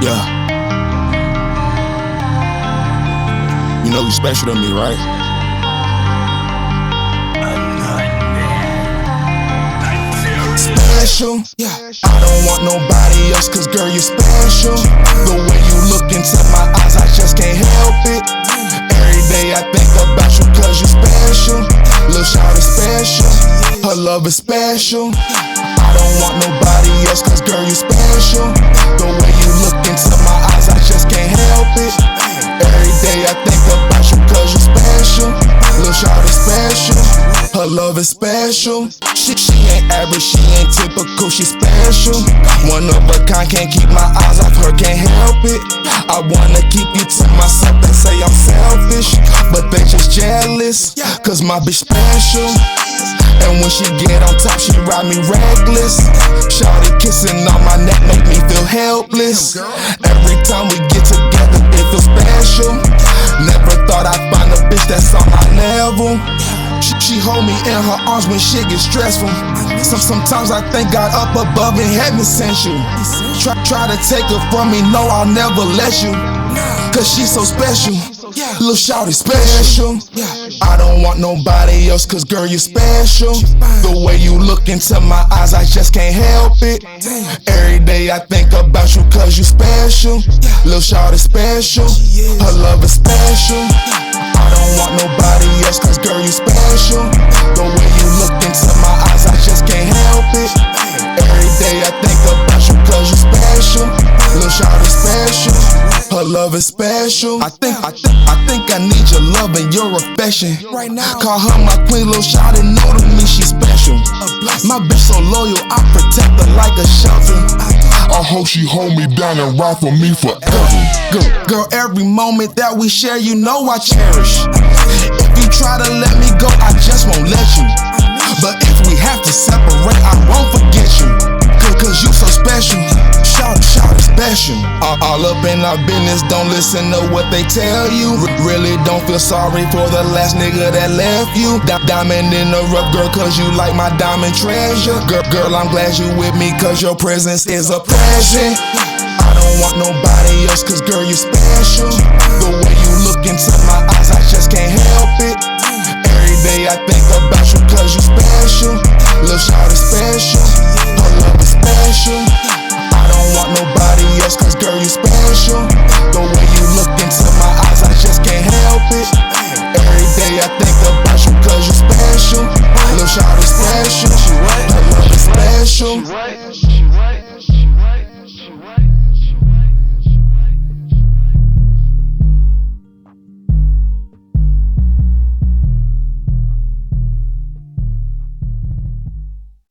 Yeah. You know you special to me, right? Special, yeah. I don't want nobody else, cause girl, you're special. The way you look into my eyes, I just can't help it. Every day I think about you, cause you're special. Lil' shawty special, her love is special. I don't want nobody else, cause girl, you're special. The way you look into my eyes, I just can't help it. Every day I think about you, cause you're special. Lil' shawty special, her love is special. She ain't average, she ain't typical, she special. One of a kind, can't keep my eyes off her, can't help it. I wanna keep you to myself, they say I'm selfish, but they just jealous, cause my bitch special. And when she get on top, she ride me reckless. Shawty kissing on my neck make me feel helpless. Every time we get together, it feels special. Never thought I'd find a bitch that's on my level. She hold me in her arms when shit gets stressful. Sometimes I think God up above in heaven sent you. Try to take her from me, no, I'll never let you. Cause she's so special, lil' shawty special. I don't want nobody else, cause girl, you're special. The way you look into my eyes, I just can't help it. Every day I think about you, cause you're special. Lil' shawty special, her love is special. I don't want nobody else, cause girl, you're special. The way you look into my eyes, I just can't help it. Every day I think about you, cause you're special. Lil' shawty special, her love is special. I think I need your love and your affection. Call her my queen, lil' shawty, know to me she's special. My bitch so loyal, I protect her like a shelter. I hope she hold me down and ride for me forever. Girl, every moment that we share, you know I cherish. If you try to let me go, I just won't let you. But if we have to separate, I won't forget you. Cause you so special, shawty special. All up in our business, don't listen to what they tell you. Really don't feel sorry for the last nigga that left you. Diamond in the rough, girl, cause you like my diamond treasure. Girl, I'm glad you with me, cause your presence is a present. I don't want nobody else, cause girl, you're special. The way you look into my eyes, I just can't help it. Every day I think about you, cause you're special. Lil' shawty special, her love is special. I don't want nobody else, cause girl, you're special. The way you look into my eyes, I just can't help it. Every day I think about you, cause you're special. Lil' shawty special, her love is special.